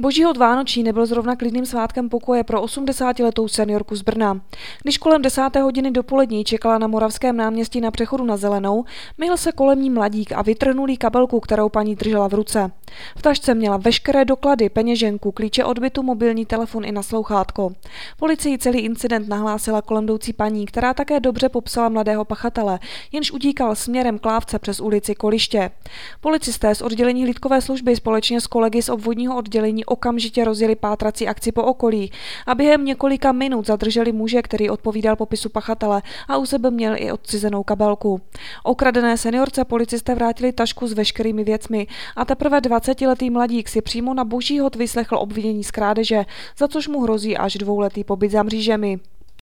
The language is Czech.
Božíhod vánoční nebyl zrovna klidným svátkem pokoje pro 80letou seniorku z Brna. Když kolem 10. hodiny dopolední čekala na Moravském náměstí na přechodu na Zelenou, myhl se kolem ní mladík a vytrhnul jí kabelku, kterou paní držela v ruce. V tašce měla veškeré doklady, peněženku, klíče od bytu, mobilní telefon i naslouchátko. Policii celý incident nahlásila kolem jdoucí paní, která také dobře popsala mladého pachatele, jenž utíkal směrem k lávce přes ulici Koliště. Policisté z oddělení hlídkové služby společně s kolegy z obvodního oddělení okamžitě rozjeli pátrací akci po okolí a během několika minut zadrželi muže, který odpovídal popisu pachatele a u sebe měl i odcizenou kabelku. Okradené seniorce policisté vrátili tašku s veškerými věcmi a teprve 20letý mladík si přímo na Božíhod vyslechl obvinění z krádeže, za což mu hrozí až 2letý pobyt za mřížemi.